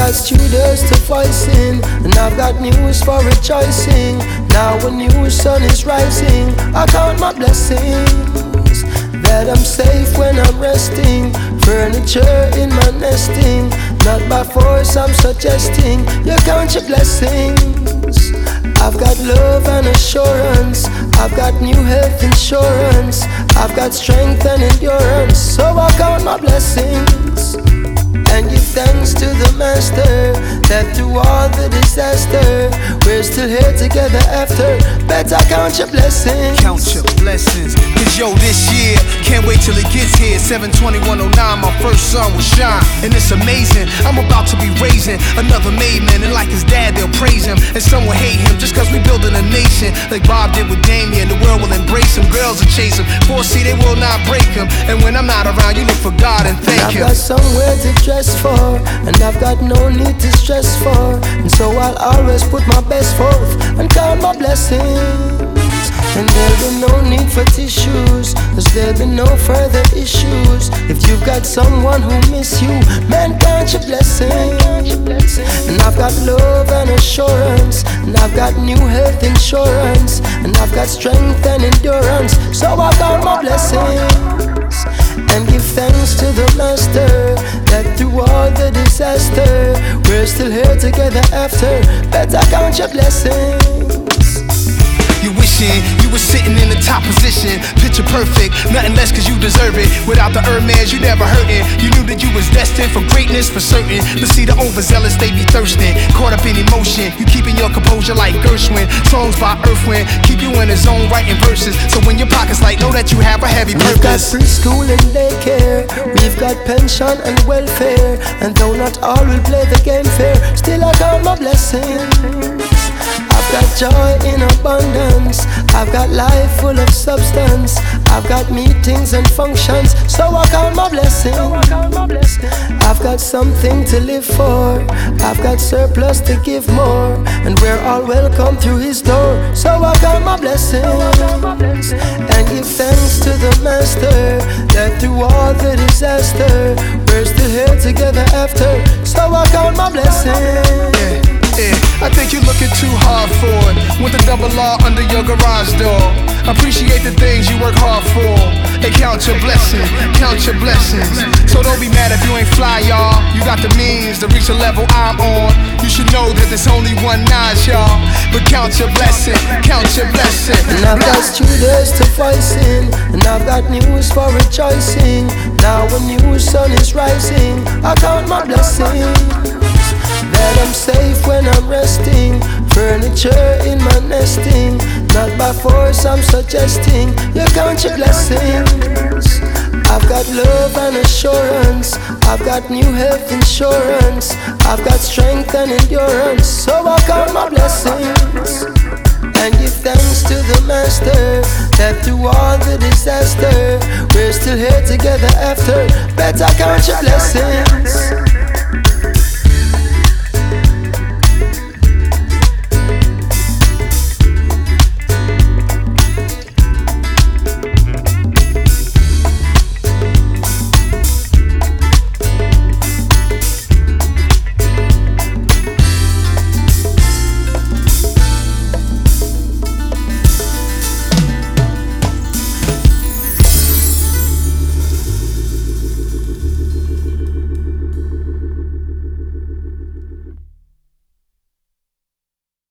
past 3 days to voicing, and I've got news for rejoicing. Now a new sun is rising. I count my blessings, that I'm safe when I'm resting. Furniture in my nesting, not by force I'm suggesting. You count your blessings. I've got love and assurance, I've got new health insurance, I've got strength and endurance. So I count my blessings and give thanks to the Master, that through all the disaster we're still here together after. Better count your blessings. Count your blessings. Cause yo, this year, can't wait till it gets here. 7/20/109, my first son will shine. And it's amazing, I'm about to be raising another made man. And like his dad, they'll praise him, and some will hate him just cause we building a nation. Like Bob did with Damien, the world will embrace him. Girls will chase him, 4C, they will not break him. And when I'm not around, you look for God and thank him. I've got somewhere to dress for, and I've got no need to stress for. And so I'll always put my best forth and count my blessings. And there'll be no need for tissues, cause there'll be no further issues. If you've got someone who miss you, man, count your blessings. And I've got love and assurance, and I've got new health insurance, and I've got strength and endurance. So I count my blessings and give thanks to the Master, that through all the disaster we're still here together after. Better count your blessings. You wishing you were sitting in the top position, picture perfect, nothing less cause you deserve it. Without the Hermes, you never hurting. You knew that you was destined for greatness for certain. But see the overzealous, they be thirsting, caught up in emotion. You keeping your composure like Gershwin. Songs by Earth Wind keep you in the zone writing verses. So when your pocket's light, know that you have a heavy purpose. We've got preschool and daycare, we've got pension and welfare, and though not all will play the game fair, still I count my blessings. I've got joy in abundance, I've got life full of substance, I've got meetings and functions, so I count my blessings. I've got something to live for, I've got surplus to give more, and we're all welcome through His door. So I count my blessings and give thanks to the Master, that through all the disaster we're still here together after. So I count my blessings. Yeah, I think you're looking too hard for it. With the double R under your garage door. Appreciate the things you work hard for, and count your blessings, count your blessings. So don't be mad if you ain't fly, y'all. You got the means to reach the level I'm on. You should know that there's only one notch, y'all. But count your blessing, count your blessing. And I've got 2 days to voicing, and I've got news for rejoicing. Now a new sun is rising. I count my blessings, that I'm safe when I'm resting. Furniture in my nesting, not by force I'm suggesting. You count your blessings. I've got love and assurance, I've got new health insurance, I've got strength and endurance. So I count my blessings and give thanks to the Master, that through all the disaster we're still here together after. Better count your blessings.